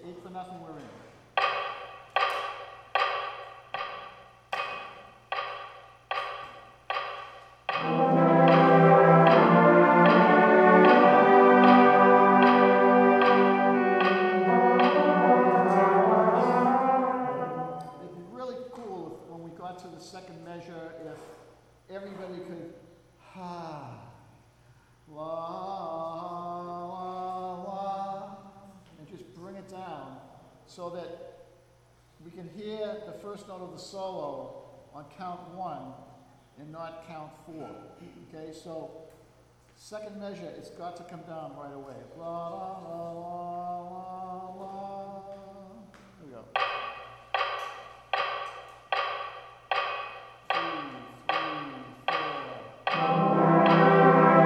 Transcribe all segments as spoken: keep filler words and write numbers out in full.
Eight for nothing, we're in. It'd be really cool if when we got to the second measure, if everybody could ha, la, la, la, and just bring it down so that we can hear the first note of the solo on count one and not count four. Okay, so second measure, it's got to come down right away. La, la, la, la, la, la. There we go. Two, three, four.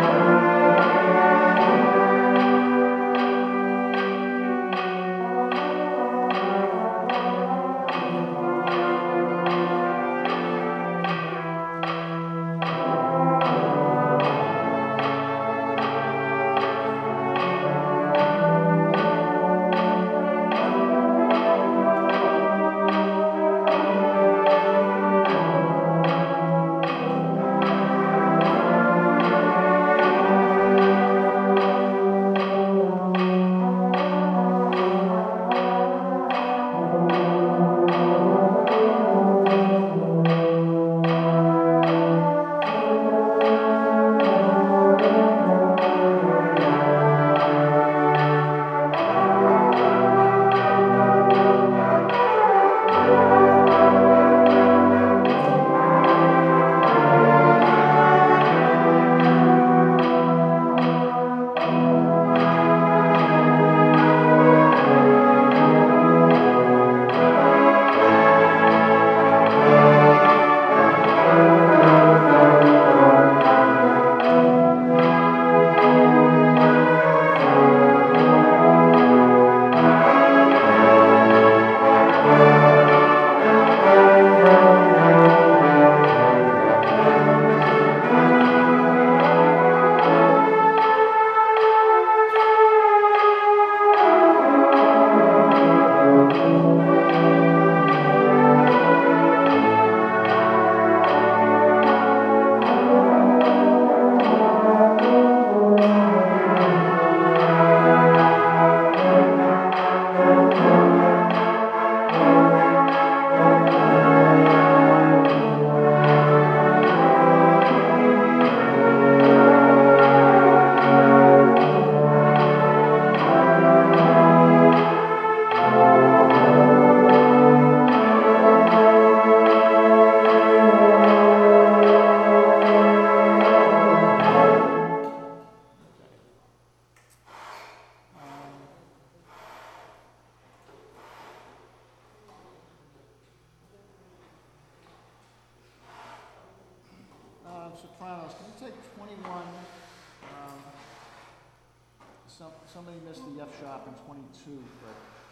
Um, sopranos, can you take twenty-one? Um, some, somebody missed the F sharp in twenty-two, but